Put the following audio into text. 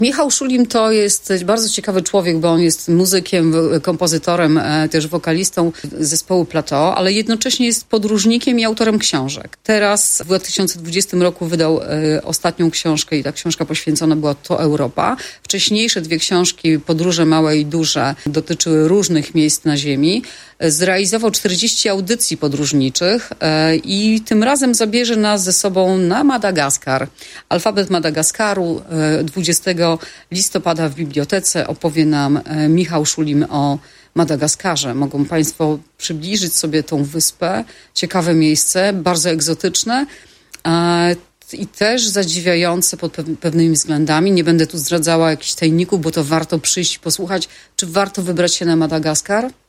Michał Szulim to jest bardzo ciekawy człowiek, bo on jest muzykiem, kompozytorem, też wokalistą zespołu Plateau, ale jednocześnie jest podróżnikiem i autorem książek. Teraz w 2020 roku wydał ostatnią książkę i ta książka poświęcona była To Europa. Wcześniejsze 2 książki, Podróże małe i duże, dotyczyły różnych miejsc na ziemi. Zrealizował 40 audycji podróżniczych i tym razem zabierze nas ze sobą na Madagaskar. Alfabet Madagaskaru 20 listopada w bibliotece opowie nam Michał Szulim o Madagaskarze. Mogą Państwo przybliżyć sobie tą wyspę. Ciekawe miejsce, bardzo egzotyczne i też zadziwiające pod pewnymi względami. Nie będę tu zdradzała jakichś tajników, bo to warto przyjść i posłuchać. Czy warto wybrać się na Madagaskar?